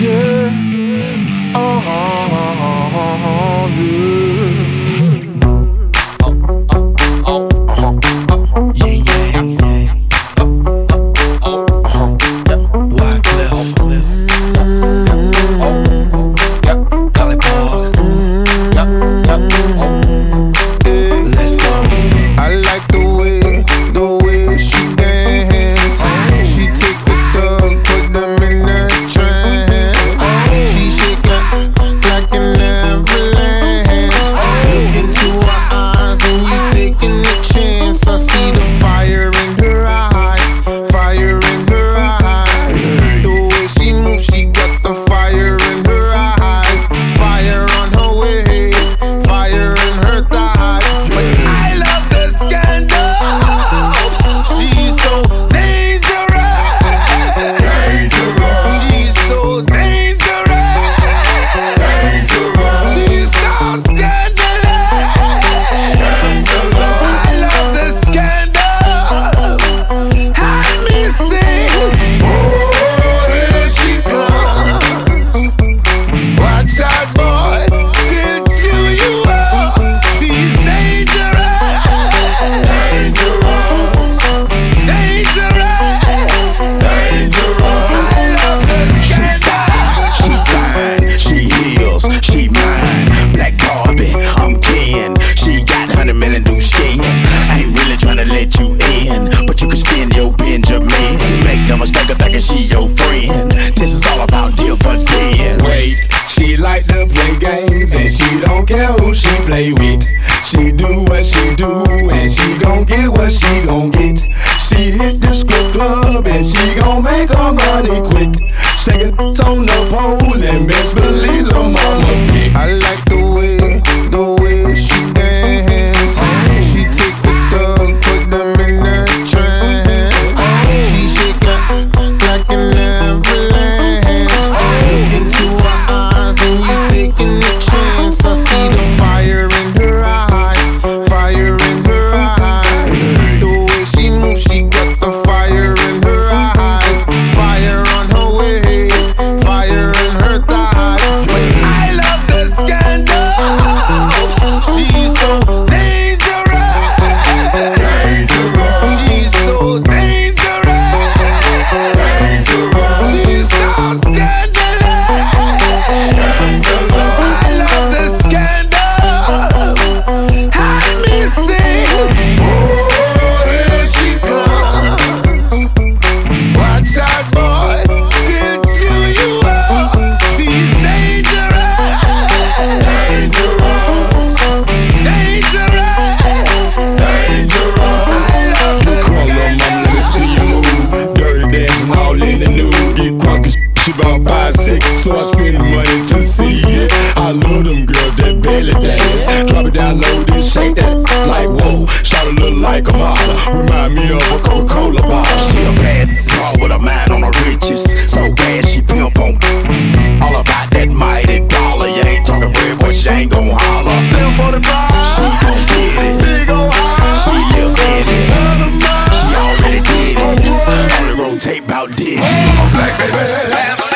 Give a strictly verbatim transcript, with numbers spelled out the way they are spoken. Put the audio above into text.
yeah. Oh, yeah. She your friend. This is all about dividends. Wait, she like to play games and she don't care who she play with. She do what she do and she gon' get what she gon' get. She hit the strip club and she gon' make her money quick. Shaking on the pole and best believe the mama pick. I like the way, the way she dance. She take the dog, put them in her trance. She shake it like an avalanche. Look into her eyes and you taking a chance. I see the fire in her eyes, fire in her eyes. The way she moves, she got the fire in her eyes, fire on her waist, fire in her thighs. But I love the scandal. She's so dangerous. Dangerous. She's so dangerous. Dangerous. She's so scandalous. Scandalous. I love the scandal. Hide me sing. Oh, here she come. Watch out, boy. She'll chew you up. She's dangerous. Dangerous. Dangerous. Dangerous. I love the Call her mama, let me see you move. Dirty dancing all in the nude. Get crunk as she about five, six, so I spend money to see it. I love them girls that belly dance. Drop it down low, then shake that like whoa. Shout a little like a model. Remind me of a Coca-Cola bottle. She a bad girl with a mind on her riches. So bad she pimp on. All about that mighty dollar. You ain't talking bread, but she ain't gon' holler. seven forty-five. She gon' get it. Big ol' high. She live in it. Turn them up. She already did it. Only rotate bout this. I'm black, baby.